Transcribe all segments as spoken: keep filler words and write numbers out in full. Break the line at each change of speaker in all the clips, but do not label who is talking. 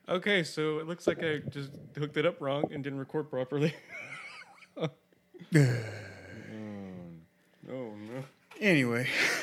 Okay, so it looks like I just hooked it up wrong and didn't record properly. oh, no, no.
Anyway.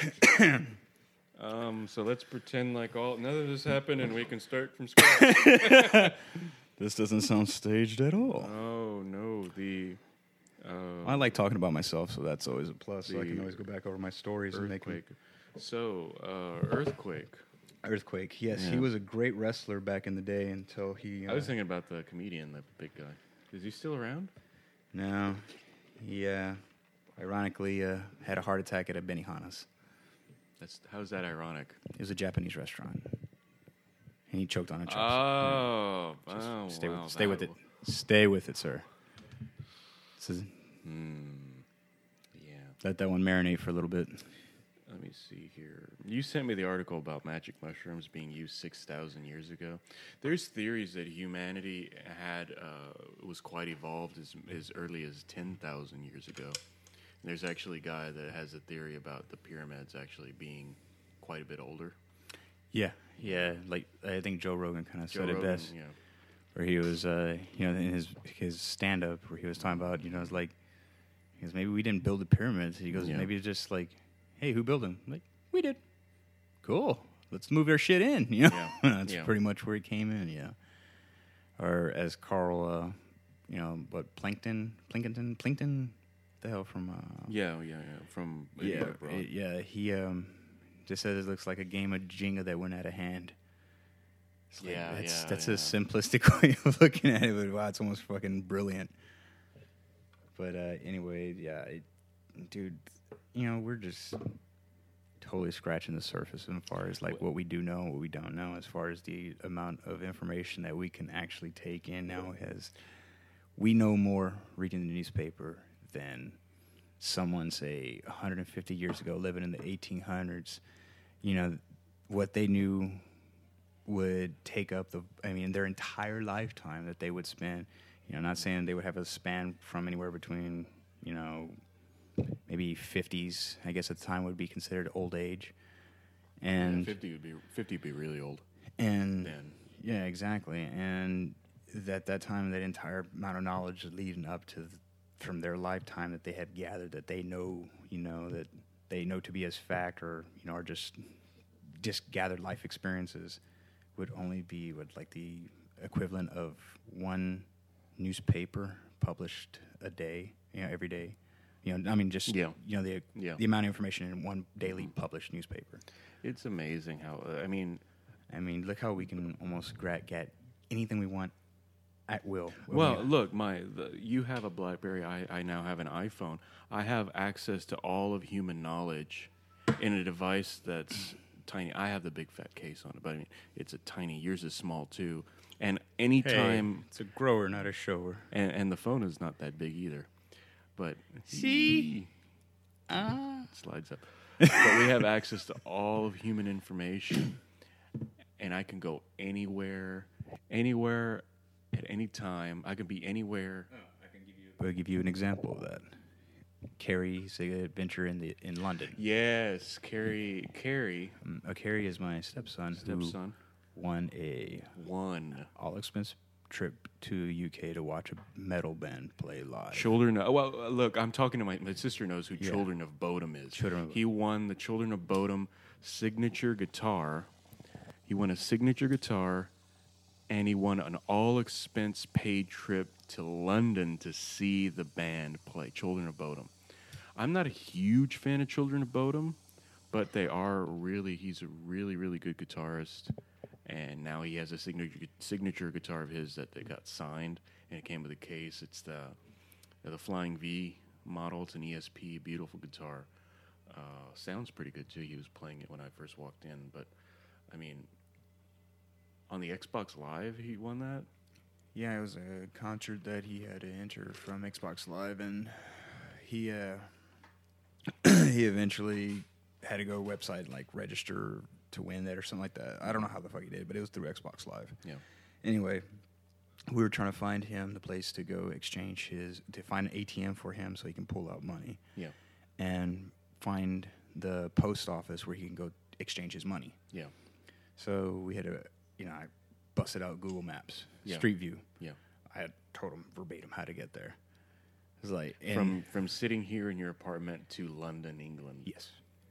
um, so let's pretend like all none of this happened and we can start from scratch.
This doesn't sound staged at all.
Oh, no, the... Uh,
I like talking about myself, so that's always a plus. So I
The
can always go back over my stories and make them.
Earthquake. So, uh, Earthquake.
Earthquake, yes.
Yeah.
He was a great wrestler back in the day until he... Uh,
I was thinking about the comedian, the big guy. Is he still around?
No. He, uh, ironically, uh, had a heart attack at a Benihana's.
That's how's that ironic?
It was a Japanese restaurant. And he choked on a chop.
Oh,
Just
oh
stay
wow,
with, stay with
that
it. Stay with it, sir. This is,
Hmm. Yeah.
let that one marinate for a little bit.
Let me see here. You sent me the article about magic mushrooms being used six thousand years ago. There's theories that humanity had uh, was quite evolved as, as early as ten thousand years ago. And there's actually a guy that has a theory about the pyramids actually being quite a bit older.
Yeah, yeah. Like I think Joe Rogan kind of
Joe
said
Rogan,
it best,
yeah.
where he was, uh, you know, in his his stand up, where he was talking about, you know, it's like, he goes, maybe we didn't build the pyramids. He goes,
Yeah.
maybe it's just like, hey, who built them? I'm like, we did. Cool. Let's move our shit in. You know,
Yeah.
that's
Yeah.
pretty much where he came in. Yeah. Or as Carl, uh, you know, what Plankton, Plinkington, Plinkton, the hell from? Uh,
Yeah, yeah, yeah. From
yeah,
abroad.
it- yeah. He um, just says it looks like a game of Jenga that went out of hand. It's like,
Yeah,
that's,
yeah,
that's
yeah.
a simplistic way of looking at it, but wow, it's almost fucking brilliant. But uh, anyway, yeah, it, dude, you know, we're just totally scratching the surface as far as like what we do know, what we don't know, as far as the amount of information that we can actually take in now. Has we know more reading the newspaper than someone, say, one hundred fifty years ago, living in the eighteen hundreds. You know, what they knew would take up the, I mean, their entire lifetime that they would spend. You know, not saying they would have a span from anywhere between, you know, maybe fifties, I guess at the time would be considered old age. And
yeah, fifty would be fifty would be really old.
and
Then.
yeah, exactly. And at that time, that entire amount of knowledge leading up to th- from their lifetime that they had gathered, that they know, you know, that they know to be as fact, or you know, are just just gathered life experiences, would only be what like the equivalent of one newspaper published a day, you know, every day. You know, I mean, just
Yeah.
you know the
Yeah.
the amount of information in one daily published newspaper.
It's amazing how, uh, I mean,
I mean, look how we can almost gra- get anything we want at will. When
well,
we-
look, my the, you have a BlackBerry. I, I now have an iPhone. I have access to all of human knowledge in a device that's tiny. I have the big fat case on it, but I mean, it's a tiny. Yours is small too. And anytime,
it's a grower, not a shower.
and, and the phone is not that big either. But
See? Ah.
it slides up. But we have access to all of human information, and I can go anywhere, anywhere, at any time. I can be anywhere.
I'll give you an example of that. Carrie's adventure in the in London.
Yes, Carrie. Carrie,
Um, uh, Carrie is my stepson,
stepson,
who won a
one
all expense trip to U K to watch a metal band play live.
Children. Of, well, uh, look, I'm talking to my my sister knows who
Yeah.
Children of Bodom is.
Children of-
he won the Children of Bodom signature guitar. He won a signature guitar, and he won an all expense paid trip to London to see the band play. Children of Bodom. I'm not a huge fan of Children of Bodom, but they are really. He's a really really good guitarist. And now he has a signature signature guitar of his that they got signed, and it came with a case. It's the the Flying V model. It's an E S P, beautiful guitar. Uh, sounds pretty good too. He was playing it when I first walked in, but I mean, on the Xbox Live, he won that.
Yeah, it was a concert that he had to enter from Xbox Live, and he uh, he eventually had to go website and like register to win that or something like that. I don't know how the fuck he did, but it was through Xbox Live.
Yeah.
Anyway, we were trying to find him the place to go exchange his, to find an A T M for him so he can pull out money.
Yeah.
And find the post office where he can go exchange his money.
Yeah.
So we had to, you know, I busted out Google Maps,
Yeah.
Street View.
Yeah.
I had told him verbatim how to get there. It was like and
From from sitting here in your apartment to London, England.
yes.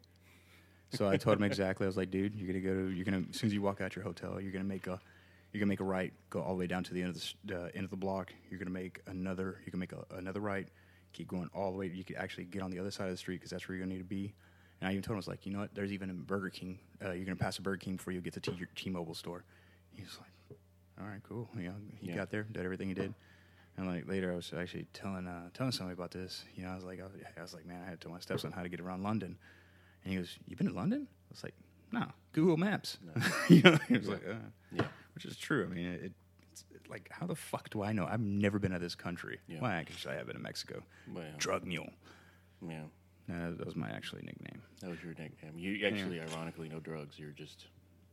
So I told him exactly. I was like, dude, you're gonna go to you're gonna as soon as you walk out your hotel, you're gonna make a you're gonna make a right, go all the way down to the end of the uh, end of the block. You're gonna make another. You can make a, another right. Keep going all the way. You could actually get on the other side of the street because that's where you're gonna need to be. And I even told him, I was like, you know what? There's even a Burger King. Uh, you're gonna pass a Burger King before you get to T- your T-Mobile store. He's like, all right, cool. You know, he
Yeah.
got there, did everything he did. And like later, I was actually telling uh, telling somebody about this. You know, I was like, I was, I was like, man, I had to tell my stepson how to get around London. And he goes, "You been to London?" I was like, "No, Google Maps."
No.
you know, he was
Yeah.
like, uh,
Yeah.
which is true. I mean, it, it's like, how the fuck do I know? I've never been to this country.
Yeah.
Well, actually, I have been to Mexico.
Well,
Drug mule.
yeah.
No, that was my actually nickname.
That was your nickname. You actually, ironically, no drugs. You're just.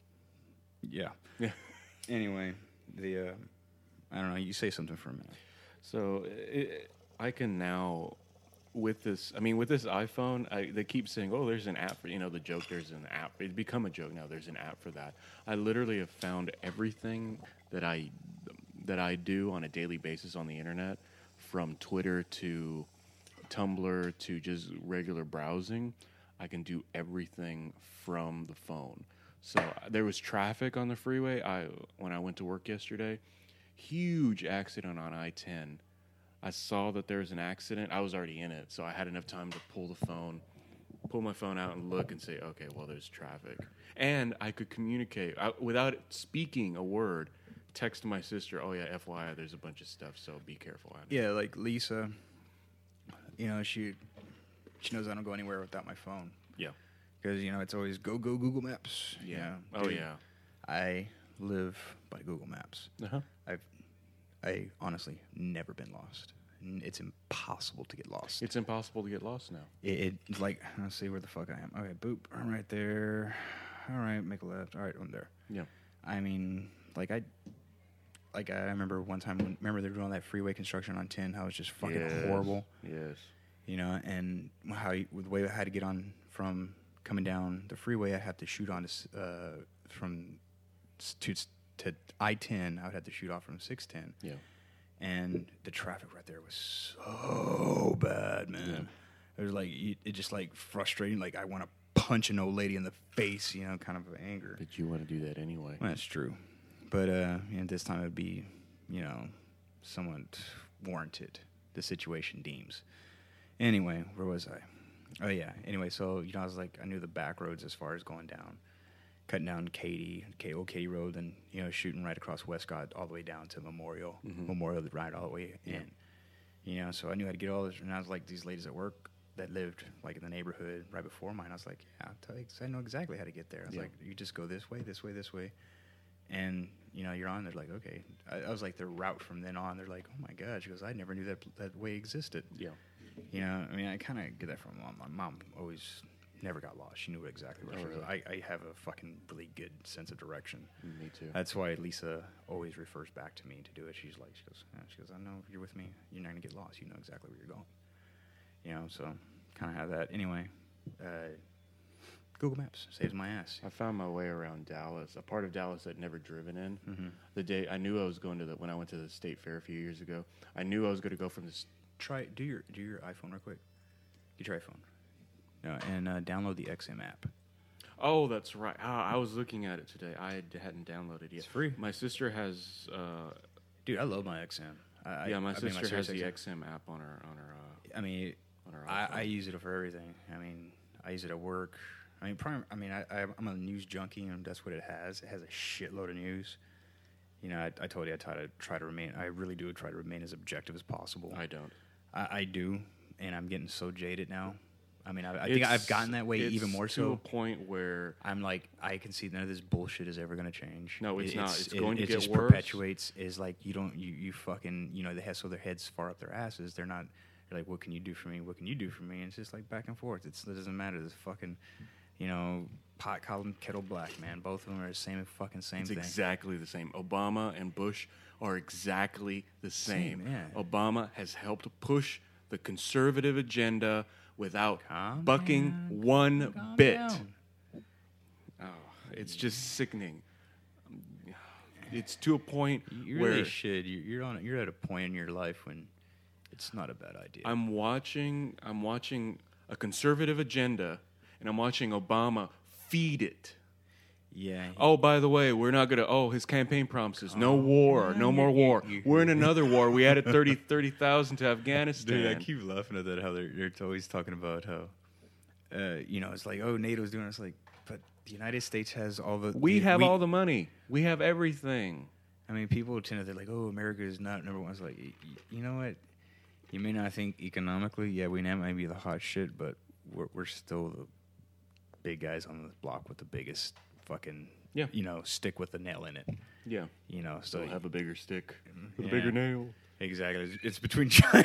Yeah.
Yeah.
Anyway, the uh, I don't know. You say something for a minute.
So it, I can now, with this, I mean, with this iPhone, I, they keep saying, "Oh, there's an app for," you know, the joke. There's an app. It's become a joke now. There's an app for that. I literally have found everything that I that I do on a daily basis on the internet, from Twitter to Tumblr to just regular browsing. I can do everything from the phone. So uh, there was traffic on the freeway. I when I went to work yesterday. Huge accident on I ten. I saw that there was an accident. I was already in it, so I had enough time to pull the phone, pull my phone out and look and say, okay, well, there's traffic. And I could communicate I, without speaking a word, text my sister, oh, yeah, F Y I, there's a bunch of stuff, so be careful.
Yeah, like Lisa, you know, she she knows I don't go anywhere without my phone.
Yeah.
Because, you know, it's always go, go, Google Maps.
Yeah.
You know,
Oh,
dude,
yeah.
I live by Google Maps.
Uh-huh.
I've, I honestly never been lost. N- It's impossible to get lost.
It's impossible to get lost now.
It, it's like, let's see where the fuck I am. Okay, boop, I'm right there. All right, make a left. All right, I'm there.
Yeah.
I mean, like I, like I remember one time when, remember they were doing all that freeway construction on ten, how it was just fucking
Yes.
horrible.
Yes.
You know, and how you, the way I had to get on from coming down the freeway, I had to shoot on to, s- uh, from s- to to I ten. I would have to shoot off from six ten,
Yeah.
and the traffic right there was so bad, man. It was like you- it just like frustrating. Like I want to punch an old lady in the face, you know, kind of anger.
But you want to do that anyway.
Well, that's true, but uh, and this time it would be, you know, somewhat warranted. The situation deems. Anyway, where was I? Oh yeah. Anyway, so you know, I was like, I knew the back roads as far as going down, cutting down Katy, K O Katy Road, and you know, shooting right across Westcott all the way down to Memorial,
Mhm.
Memorial right all the way in.
Yeah.
You know, so I knew how to get all this, and I was like, these ladies at work that lived like in the neighborhood right before mine. I was like, yeah, I'll tell you, 'cause I know exactly how to get there. I was
Yeah.
like, you just go this way, this way, this way. And, you know, you're on, they're like, okay. I, I was like, their route from then on, they're like, oh my God. She goes, I never knew that that way existed.
Yeah.
You know, I mean, I kind of get that from mom. My mom always never got lost. She knew exactly where
Oh,
she was.
really?
I, I have a fucking really good sense of direction.
Me too.
That's why Lisa always refers back to me to do it. She's like, she goes, yeah. She goes, I know if you're with me, you're not gonna get lost. You know exactly where you're going. You know, so kind of have that. Anyway, uh, Google Maps saves my ass.
I found my way around Dallas, a part of Dallas I'd never driven in.
Mm-hmm.
The day I knew I was going to the when I went to the state fair a few years ago, I knew I was going to go from this.
Try do your do your iPhone real quick. Get your iPhone. No, and uh, download the X M app.
Oh, that's right. Ah, I was looking at it today. I had- hadn't downloaded it yet.
It's free.
My sister has. Uh,
Dude, I love my X M. I,
yeah, my
I mean,
sister has the
Sirius
X M app on her on her uh,
I mean,
on her.
I,
iPhone.
I use it for everything. I mean, I use it at work. I mean, prime, I mean, I, I, I'm a news junkie, and that's what it has. It has a shitload of news. You know, I, I told you I try to try to remain. I really do try to remain as objective as possible.
I don't.
I, I do, and I'm getting so jaded now. I mean, I, I think I've gotten that way
it's
even more
to
so.
a point where
I'm like, I can see none of this bullshit is ever going to change.
No, it's not. It's
it,
going to
it
get
just
worse.
perpetuates. Is like you don't you, you fucking you know they have so their heads far up their asses. They're not. They're like, what can you do for me? What can you do for me? And it's just like back and forth. It's, it doesn't matter. This fucking, you know, pot calling kettle black, man. Both of them are the same fucking same
it's
thing.
exactly the same. Obama and Bush are exactly the same.
Same, yeah.
Obama has helped push the conservative agenda without
Calm
bucking
down.
one
Calm
bit.
down.
Oh, it's just sickening. it's to a point
You
where
really should. You- You're on. You're at a point in your life when it's not a bad idea.
I'm watching. I'm watching a conservative agenda, and I'm watching Obama feed it.
yeah.
Oh, by the way, we're not gonna. Oh, his campaign promises: no war,
yeah,
no
you-
more
you-
war.
you-
We're in another war. We added thirty thirty thousand to Afghanistan.
Dude, I keep laughing at that. How they're, they're always talking about how, uh, you know, it's like, oh, NATO's doing it. It's like, but the United States has all the.
we
the-
have all the money. We have everything.
I mean, people tend to they're like, oh, America is not number one. It's like, y- y- you know what? You may not think economically, yeah, we now might be the hot shit, but we're we're still the big guys on the block with the biggest fucking,
Yeah.
you know, stick with the nail in it.
Yeah.
You know, so
So have a bigger stick with
Yeah.
a bigger nail.
exactly, it's, it's between China.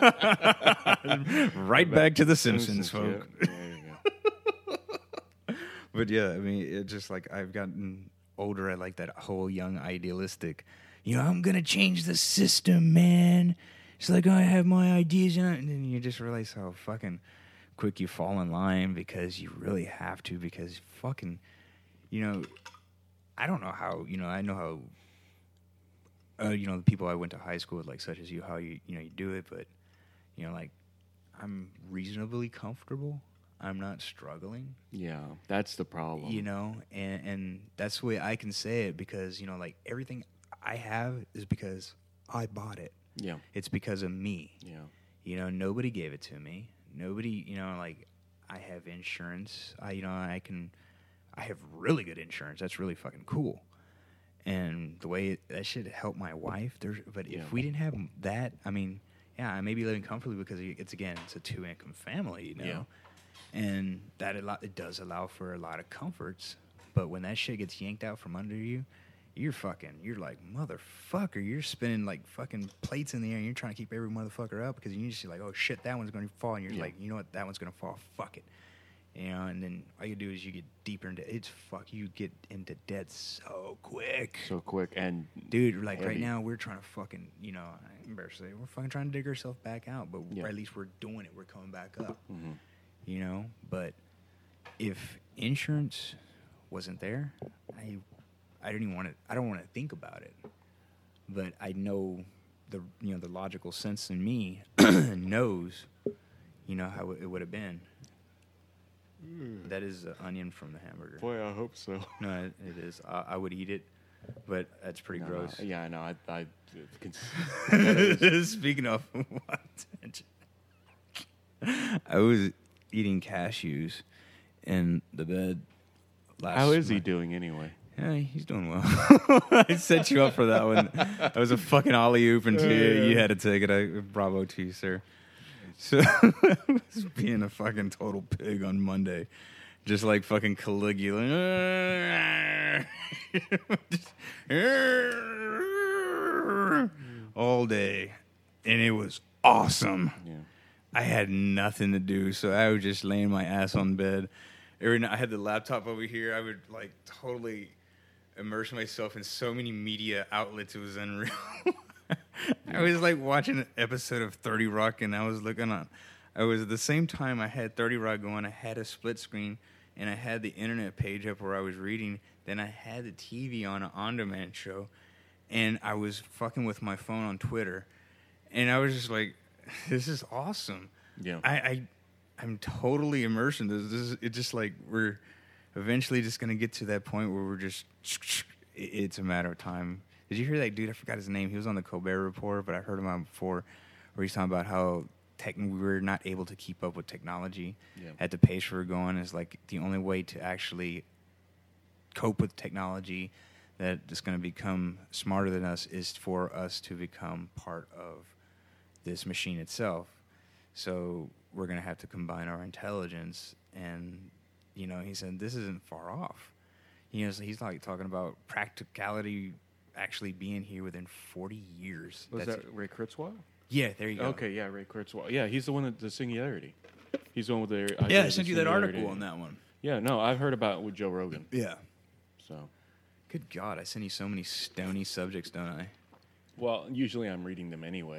Right back to the Simpsons, folk.
Yeah. There you go.
But yeah, I mean, it's just like I've gotten older. I like that whole young idealistic, you know, I'm gonna change the system, man. It's like I have my ideas, you know, and then you just realize how fucking quick you fall in line because you really have to. Because fucking, you know, I don't know how. You know, I know how. Uh, you know, the people I went to high school with, like such as you, how you, you know, you do it, but you know, like I'm reasonably comfortable. I'm not struggling.
Yeah, that's the problem.
You know, and and that's the way I can say it because, you know, like everything I have is because I bought it.
Yeah.
It's because of me.
Yeah.
You know, nobody gave it to me. Nobody, you know, like I have insurance. I, you know, I can, I have really good insurance. That's really fucking cool. And the way it, that should help my wife. There's, but
Yeah.
if we didn't have that, I mean, yeah, I may be living comfortably because it's again, it's a two income family, you know.
Yeah.
And that a lot, it does allow for a lot of comforts, but when that shit gets yanked out from under you, you're fucking, you're like, motherfucker, you're spinning like fucking plates in the air and you're trying to keep every motherfucker up because you just like, oh shit, that one's going to fall. And you're
Yeah.
like, you know what, that one's going to fall. Fuck it. You know, and then all you do is you get deeper into it's fuck, you get into debt so quick.
So quick and
Dude, like right
heavy.
now, we're trying to fucking, you know, I'm embarrassed to say, we're fucking trying to dig ourselves back out, but
Yeah.
at least we're doing it. We're coming back up.
Mhm.
You know, but if insurance wasn't there, I, I don't even want to. I don't want to think about it. But I know the you know the logical sense in me knows, you know how it would have been. That is the onion from the hamburger.
Boy, I hope so.
No, it, it is. I, I would eat it, but that's pretty
No,
gross.
no, yeah, I know. I, I, I
Speaking of what? I was eating cashews in the bed last
How is he
night.
doing anyway?
Yeah, he's doing well. I set you up for that one. That was a fucking alley oop into you. You had to take it. I, bravo to you, sir. So I was being a fucking total pig on Monday. Just like fucking Caligula. Just all day. And it was awesome.
Yeah.
I had nothing to do, so I was just laying my ass on bed. Every night I had the laptop over here. I would like totally immerse myself in so many media outlets. It was unreal. I was like watching an episode of thirty Rock, and I was looking on. I was at the same time I had thirty Rock going. I had a split screen, and I had the internet page up where I was reading. Then I had the T V on an on-demand show, and I was fucking with my phone on Twitter, and I was just like, "This is awesome."
Yeah.
I, I I'm totally immersed in this. This is it's just like we're eventually just gonna get to that point where we're just it's a matter of time. Did you hear that dude? I forgot his name. He was on the Colbert Report, but I heard him on before, where he's talking about how tech, we're not able to keep up with technology
Yeah.
at the pace we're going. Is like the only way to actually cope with technology that is going to become smarter than us is for us to become part of this machine itself. So we're going to have to combine our intelligence. And, you know, he said, this isn't far off. You know, so he's like talking about practicality actually being here within forty years.
Was
That's-
that Ray Kurzweil?
Yeah, there you go.
Okay, yeah, Ray Kurzweil. Yeah, he's the one that the Singularity. He's the one with the
Yeah,
idea
I
of
sent
the
you that
singularity.
article on that one.
Yeah, no, I've heard about it with Joe Rogan.
Yeah.
So,
Good God, I send you so many stony subjects, don't I?
well, usually I'm reading them anyway.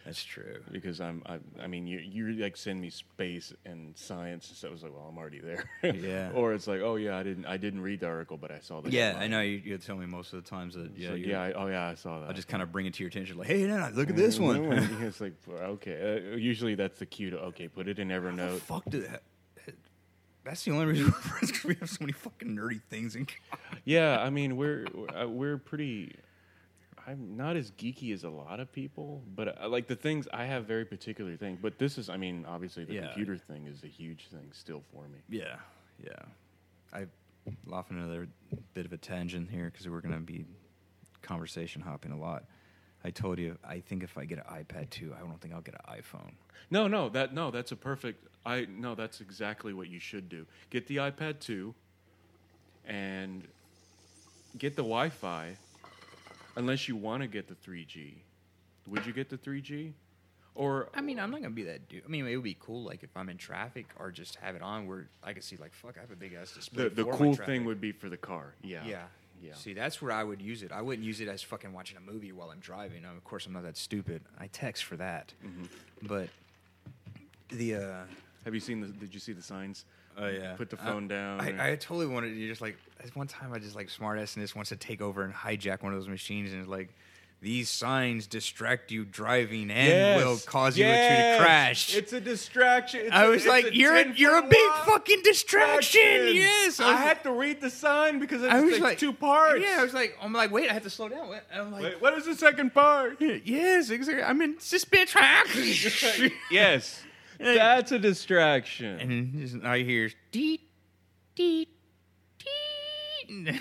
That's true.
Because I'm, I, I mean, you you like send me space and science, so I was like, well, I'm already there.
Yeah.
Or it's like, oh yeah, I didn't, I didn't read the article, but I saw the.
Yeah,
headline.
I know you. You tell me most of the times that.
It's
Yeah,
like,
you-
yeah, I, oh yeah, I saw that.
I'll just kind of bring it to your attention, like, hey, no, look at this one.
Yeah, it's like, okay. Uh, usually that's the cue to okay, put it in
How the
Evernote.
fuck did that? That's the only reason we're friends, because we have so many fucking nerdy things in common.
Yeah, I mean, we're uh, we're pretty. I'm not as geeky as a lot of people, but uh, like the things I have very particular things. But this is, I mean, obviously the
Yeah.
computer thing is a huge thing still for me.
Yeah, yeah. I off another bit of a tangent here because we're gonna be conversation hopping a lot. I told you, I think if I get an iPad too, I don't think I'll get an iPhone.
No, no, that no, that's a perfect. I no, that's exactly what you should do. Get the iPad two, and get the Wi-Fi. Unless you want to get the three G, would you get the three G? Or
I mean, I'm not gonna be that dude. I mean, it would be cool, like if I'm in traffic, or just have it on where I can see, like, fuck, I have a big ass display.
the the
for my
cool
traffic.
thing would be for the car. Yeah,
Yeah.
yeah.
See, that's where I would use it. I wouldn't use it as fucking watching a movie while I'm driving. Of course, I'm not that stupid. I text for that.
Mm-hmm.
But the uh
Have you seen the? Did you see the signs?
oh yeah,
Put the phone down.
I, I totally wanted to just like at one time I just like smartass and just wants to take over and hijack one of those machines and it's like these signs distract you driving and
Yes.
will cause you
Yes.
to crash.
It's a distraction. It's
I
a-
was
it's
like,
a
you're
ten
you're a
foot
big
wide
fucking distraction.
distraction.
Yes,
I,
was-
had to read the sign because it's,
I was
it's
like
two parts.
Yeah, I was like, I'm like, wait, I have to slow down. What? I'm like,
Wait, what is the second part?
yes, exactly. I'm in suspense track.
Yes, that's a distraction.
And just, I hear deet deet deet.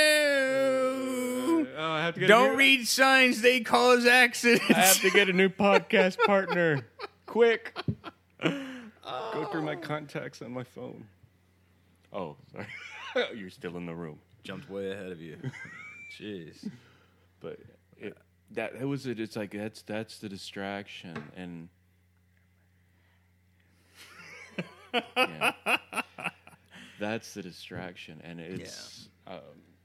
No.
Oh, I have to get a
Don't
new-
read signs; they cause accidents.
I have to get a new podcast partner. Quick. Go through my contacts on my phone. Oh, sorry. You're still in the room.
Jumped way ahead of you. Jeez.
But it, that that was it. It's like that's that's the distraction, and yeah. That's the distraction, and it's um,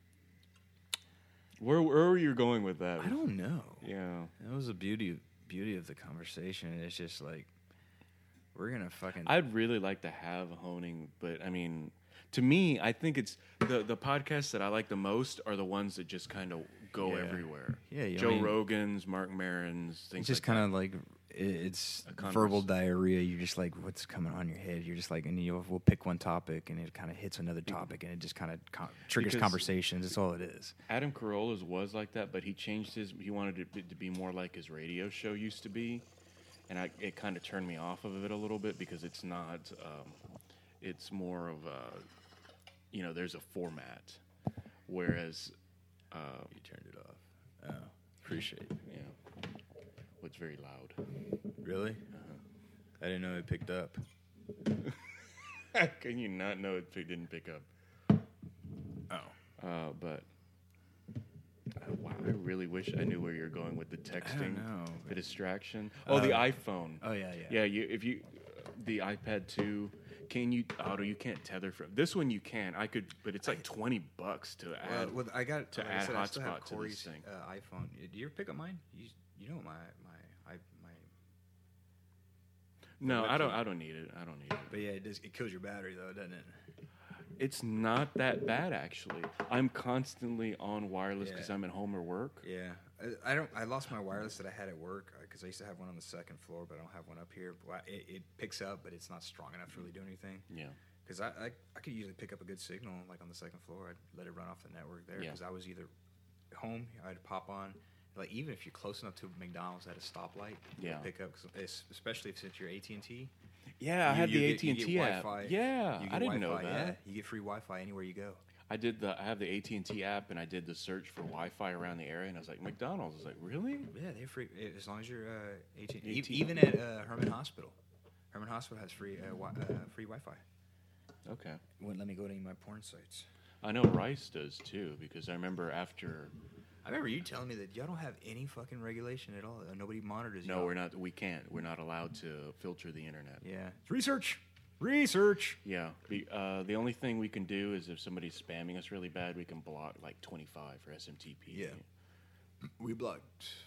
where where were you going with that?
I don't know.
Yeah,
That was the beauty beauty of the conversation. It's just like we're gonna fucking.
I'd really like to have honing, but I mean, to me, I think it's the the podcasts that I like the most are the ones that just kind of go
Yeah.
everywhere.
Yeah, you
Joe
mean-
Rogan's, Mark Maron's, things
It's just
like
kind
that.
of like it- it's
A converse.
verbal diarrhea. You're just like, what's coming on your head? You're just like, and you we'll pick one topic, and it kind of hits another topic, and it just kind of con- triggers
Because-
conversations. That's all it is.
Adam Carolla's was like that, but he changed his. He wanted it to be more like his radio show used to be, and I, it kind of turned me off of it a little bit because it's not. Um, it's more of a, you know, there's a format, whereas, uh,
You turned it off. Oh, appreciate it.
you know, what's very loud.
Really? I didn't know it picked up.
How can you not know it p- didn't pick up?
Oh.
Uh, but uh, wow, I really wish I knew where you're going with the texting,
know.
the distraction. Oh, the
Uh,
iPhone.
Oh yeah, yeah.
Yeah, you if you the iPad two, can you? Oh, no, you can't tether from this one. You can. I could, but it's like twenty bucks to
Well,
add.
well, I got
to
like I
add
said, I still have
hotspot to this
Corey's
thing.
uh, iPhone. Did you ever pick up mine? You, you know my my I, my.
no, I don't.
webcam.
I don't need it. I don't need it.
But yeah, it does. It kills your battery though, doesn't it?
It's not that bad actually. I'm constantly on wireless because
Yeah.
I'm at home or work.
Yeah, I, I don't. I lost my wireless that I had at work because I used to have one on the second floor, but I don't have one up here. But it, it picks up, but it's not strong enough to really do anything.
Yeah.
Because I, I I could usually pick up a good signal like on the second floor. I'd let it run off the network there
Yeah.
because I was either home. I'd pop on. Like even if you're close enough to McDonald's at a stoplight, you
Yeah.
can pick up. 'Cause it's, especially if it's your A T and T.
Yeah, I
You-
had
you
the
get-
A T
you
and
get
T app.
Wi-Fi.
Yeah,
You get
I didn't know
Wi-Fi,
that.
Yeah, you get free Wi-Fi anywhere you go.
I did the. I have the A T and T app, and I did the search for Wi-Fi around the area, and I was like, McDonald's. I was like, really?
Yeah, they're free as long as you're uh, A T and T.
A T and T.
Even at uh, Herman Hospital. Herman Hospital has free uh, wi- uh, free Wi-Fi.
Okay.
Wouldn't let me go to any of my porn sites.
I know Rice does too, because I remember after.
I remember you telling me that y'all don't have any fucking regulation at all. Uh, nobody monitors you.
No, we're not. We can't. We're not allowed to filter the internet.
Yeah. It's research. Research.
Yeah. The, uh, the only thing we can do is if somebody's spamming us really bad, we can block like twenty-five for S M T P.
Yeah. We blocked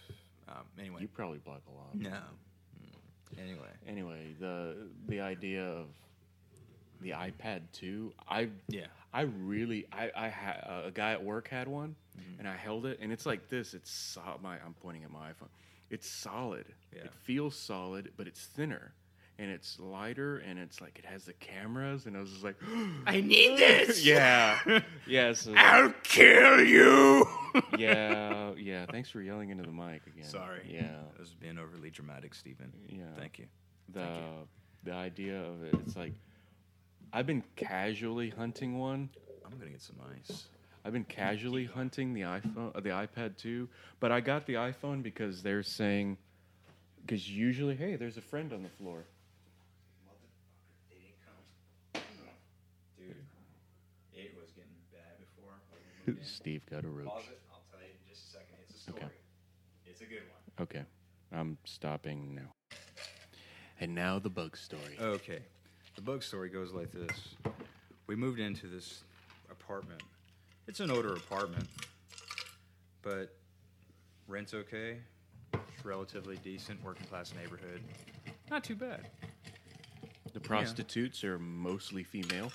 Um, anyway.
You probably block a lot.
No. Mm. Anyway.
Anyway, the the idea of the iPad two, I
Yeah.
I really I I had uh, a guy at work had one,
Mm-hmm.
and I held it, and it's like this. It's so, my I'm pointing at my iPhone. It's solid.
Yeah.
It feels solid, but it's thinner. And it's lighter, and it's like it has the cameras, and I was just like,
I need this.
yeah, yes,
I'll kill you.
yeah, yeah. Thanks for yelling into the mic again.
Sorry.
Yeah,
I was being overly dramatic, Stephen.
yeah.
Thank you.
The
Thank you.
the idea of it, it's like I've been casually hunting one.
I'm gonna get some ice.
I've been casually hunting the iPhone, uh, the iPad two, but I got the iPhone because they're saying, because usually, hey, there's a friend on the floor.
They didn't come. Dude, it was getting bad before. we moved in.
Steve got a roach.
Pause it. I'll tell you in just a second. It's a story.
Okay.
It's a good one.
Okay, I'm stopping now. And now the bug story.
Okay. The bug story goes like this. We moved into this apartment. It's an older apartment, but rent's okay. It's relatively decent, working class neighborhood. Not too bad.
The prostitutes are mostly female,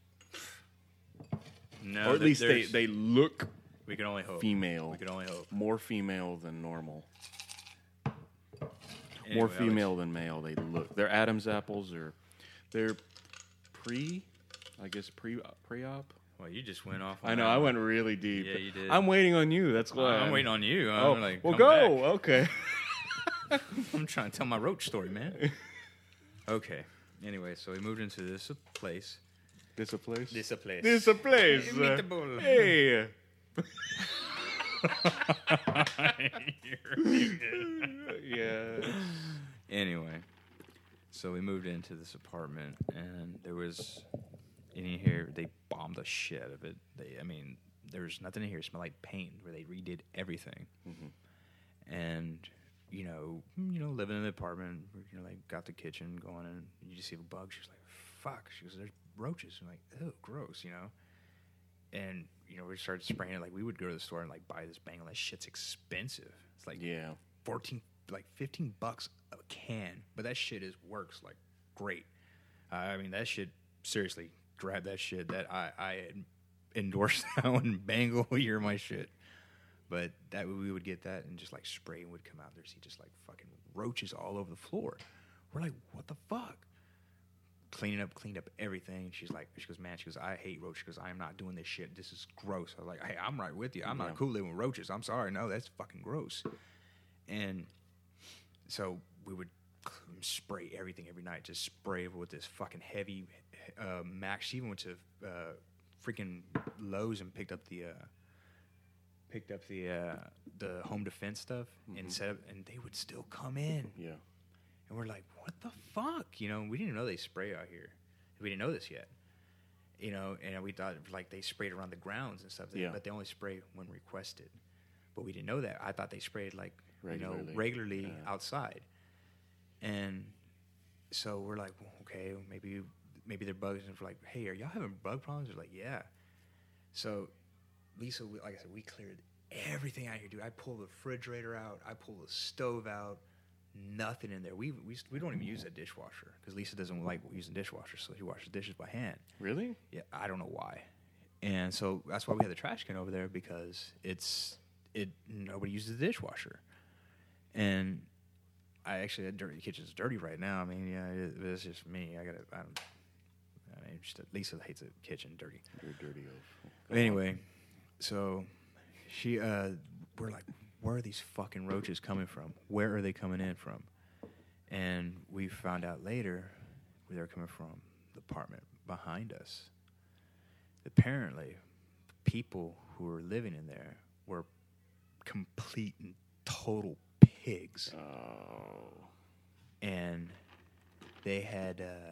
No,
or at
th-
least they,
there's-
they look
we can only hope.
female.
We can only hope.
More female than normal.
Anyway,
More
Alex,
female than male. They look. They're Adam's apples, or they're pre, I guess pre pre-op.
Well, you just went off. On
I know.
that
I
one.
went really deep.
Yeah, you did.
I'm waiting on you. That's why
I'm waiting on you. I'm
Oh,
like,
well,
come
go.
back.
Okay.
I'm trying to tell my roach story, man. Okay. Anyway, so we moved into this place.
This a place.
This a place.
This a place.
Meet
uh,
the bull.
Hey. Yeah.
Anyway, so we moved into this apartment, and there was in here. They bombed the shit out of it. They, I mean, there's nothing in here. It smelled like paint, where they redid everything.
Mm-hmm.
And you know, you know, living in the apartment, you know, like got the kitchen going, and you just see a bug. She's like, "Fuck!" She goes, "There's roaches." I'm like, "Oh, gross," you know. And you know, we started spraying it. Like we would go to the store and like buy this Bengal. That shit's expensive. It's like
Yeah.
fourteen, like fifteen bucks a can, but that shit is works like great. Uh, I mean, that shit, seriously, grab that shit. That I I endorse that one. Bengal, you're my shit. But that we would get that and just like spray and would come out there, see just like fucking roaches all over the floor. We're like, what the fuck? Cleaning up, cleaned up everything. She's like, she goes, man, she goes, I hate roaches. She goes, I'm not doing this shit. This is gross. I was like, hey, I'm right with you. I'm
Yeah.
not cool living with roaches. I'm sorry. No, that's fucking gross. And so we would spray everything every night. Just spray with this fucking heavy uh, Max. She even went to uh, freaking Lowe's and picked up the uh, picked up the uh, the home defense stuff
Mhm.
and set up, and they would still come in.
Yeah.
And we're like, what the fuck? You know, we didn't know they spray out here. We didn't know this yet. You know, and we thought like they sprayed around the grounds and stuff,
Yeah.
but they only spray when requested. But we didn't know that. I thought they sprayed like you know
Regularly.
regularly
Yeah.
outside. And so we're like, well, okay, maybe maybe they're bugs. And we're like, hey, are y'all having bug problems? They're like, yeah. So Lisa, we, like I said, we cleared everything out here, dude. I pulled the refrigerator out. I pulled the stove out. Nothing in there. We we, we don't even use a dishwasher because Lisa doesn't like using dishwasher, so she washes dishes by hand.
Really?
Yeah, I don't know why. And so that's why we have the trash can over there, because it's it nobody uses the dishwasher. And I actually, that dirty kitchen's dirty right now. I mean, yeah, it, it's just me. I gotta. I, don't, I mean, just, Lisa hates the kitchen dirty.
You're dirty oaf.
But anyway, so she, uh, we're like, where are these fucking roaches coming from? Where are they coming in from? And we found out later where they're coming from the apartment behind us. Apparently, the people who were living in there were complete and total pigs.
Oh.
And they had uh,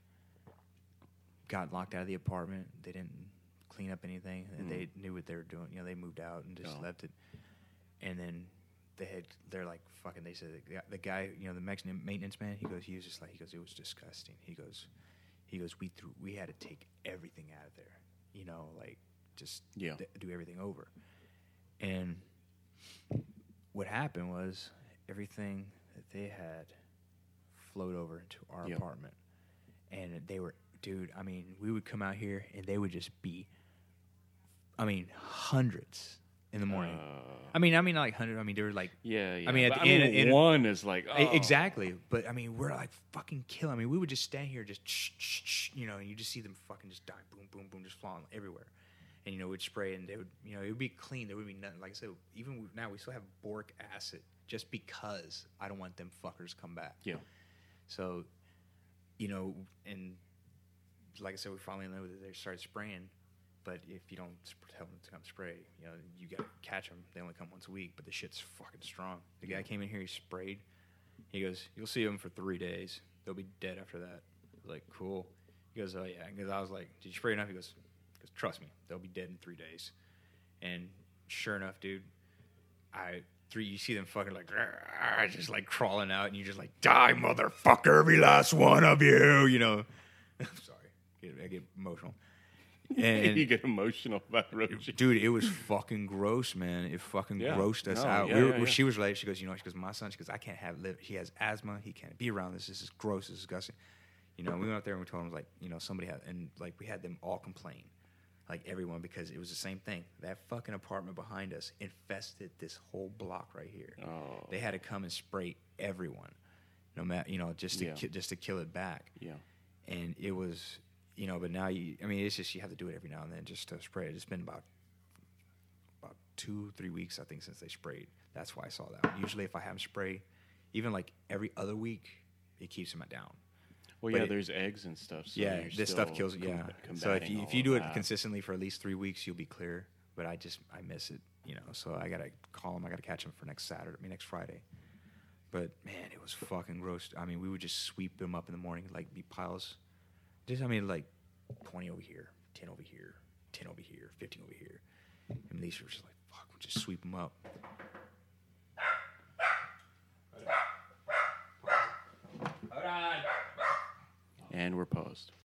got locked out of the apartment. They didn't clean up anything. And
Mm.
they knew what they were doing. You know, they moved out and just
Oh.
left it. And then they had, they're like, fucking, they said, the guy, the guy, you know, the Mexican maintenance man, he goes, he was just like, he goes, it was disgusting. He goes, he goes, we threw, we had to take everything out of there. You know, like, just
Yeah.
th- do everything over. And what happened was, everything that they had flowed over into our
Yep.
apartment. And they were, dude, I mean, we would come out here and they would just be, I mean, hundreds in the morning.
Uh,
I mean, I mean, like hundred. I mean, they were like,
yeah, yeah.
I mean, at
But,
the
I mean,
end- end-
one is like, oh.
E- exactly. But I mean, we're like fucking killing. I mean, we would just stand here, just shh, shh, shh, you know, and you just see them fucking just die, boom, boom, boom, just falling everywhere. And you know, we'd spray, and they would, you know, it would be clean. There would be nothing. Like I said, even we- now we still have boric acid, just because I don't want them fuckers to come back.
Yeah.
So, you know, and like I said, we finally know that they started spraying. But if you don't sp- tell them to come spray, you know, you gotta catch them. They only come once a week, but the shit's fucking strong. The guy came in here, he sprayed. He goes, "You'll see them for three days. They'll be dead after that." I was like, cool. He goes, "Oh yeah." Because I was like, "Did you spray enough?" He goes, he goes, "Trust me, they'll be dead in three days." And sure enough, dude, I three. You see them fucking like just like crawling out, and you just like, "Die, motherfucker, every last one of you." You know. I'm sorry, I get, I get emotional. And
you get emotional about roach.
dude, it was fucking gross, man. It fucking
Yeah.
grossed us
No,
out.
yeah,
we were,
yeah, yeah.
She was like, she goes, you know, she goes, my son, she goes, I can't have live. He has asthma. He can't be around this. This is gross. This is disgusting. You know, we went out there and we told him like, you know, somebody had, and like we had them all complain, like everyone, because it was the same thing. That fucking apartment behind us infested this whole block right here.
Oh.
They had to come and spray everyone, no matter, you know, just to
Yeah.
ki- just to kill it back.
Yeah.
And it was, you know, but now you, I mean, it's just you have to do it every now and then just to spray it. It's been about about two, three weeks, I think, since they sprayed. That's why I saw that. Usually, if I have them spray, even like every other week, it keeps them down.
Well,
But
yeah,
it-
there's eggs and stuff. So
yeah,
you're
this stuff
still
kills.
com-
Yeah. So if
combating
you
all
if you
of
do it
that.
consistently for at least three weeks, you'll be clear. But I just I miss it, you know. So I gotta call them. I gotta catch them for next Saturday. I mean next Friday. But man, it was fucking gross. I mean, we would just sweep them up in the morning, like be piles. Just I mean, like twenty over here, ten over here, ten over here, fifteen over here. And these were just like fuck. We'll just sweep them up.
And we're paused.